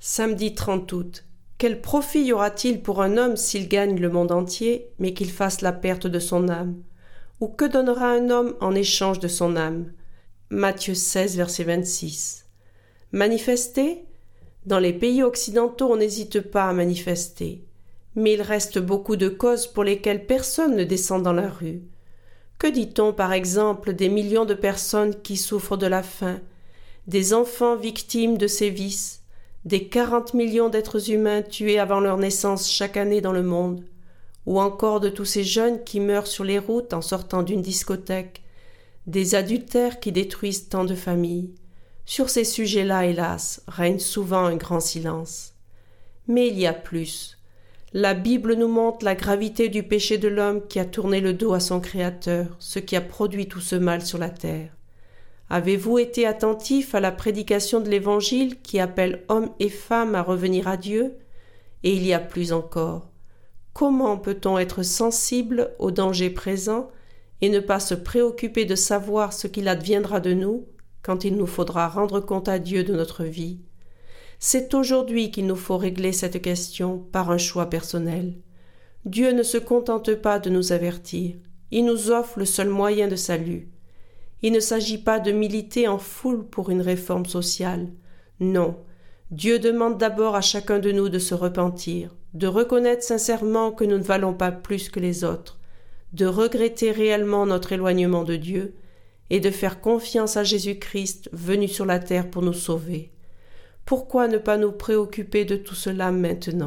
Samedi 30 août. Quel profit y aura-t-il pour un homme s'il gagne le monde entier, mais qu'il fasse la perte de son âme? Ou que donnera un homme en échange de son âme? Matthieu 16, verset 26. Manifester? Dans les pays occidentaux, on n'hésite pas à manifester. Mais il reste beaucoup de causes pour lesquelles personne ne descend dans la rue. Que dit-on par exemple des millions de personnes qui souffrent de la faim, des enfants victimes de sévices, des 40 millions d'êtres humains tués avant leur naissance chaque année dans le monde, ou encore de tous ces jeunes qui meurent sur les routes en sortant d'une discothèque, des adultères qui détruisent tant de familles? Sur ces sujets-là, hélas, règne souvent un grand silence. Mais il y a plus. La Bible nous montre la gravité du péché de l'homme qui a tourné le dos à son Créateur, ce qui a produit tout ce mal sur la terre. Avez-vous été attentif à la prédication de l'Évangile qui appelle hommes et femmes à revenir à Dieu? Et il y a plus encore. Comment peut-on être sensible aux dangers présents et ne pas se préoccuper de savoir ce qu'il adviendra de nous quand il nous faudra rendre compte à Dieu de notre vie? C'est aujourd'hui qu'il nous faut régler cette question par un choix personnel. Dieu ne se contente pas de nous avertir, il nous offre le seul moyen de salut. Il ne s'agit pas de militer en foule pour une réforme sociale. Non, Dieu demande d'abord à chacun de nous de se repentir, de reconnaître sincèrement que nous ne valons pas plus que les autres, de regretter réellement notre éloignement de Dieu et de faire confiance à Jésus-Christ venu sur la terre pour nous sauver. Pourquoi ne pas nous préoccuper de tout cela maintenant ?